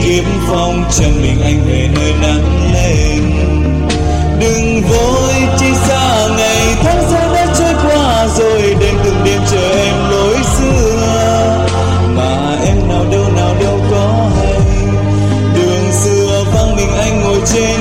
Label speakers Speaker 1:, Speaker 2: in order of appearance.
Speaker 1: kiếm phong trần mình anh về nơi nắng lên. Đừng vội chỉ xa ngày tháng giờ đã trôi qua rồi, đến từng đêm chờ em lối xưa mà em nào đâu có hay. Đường xưa vắng mình anh ngồi trên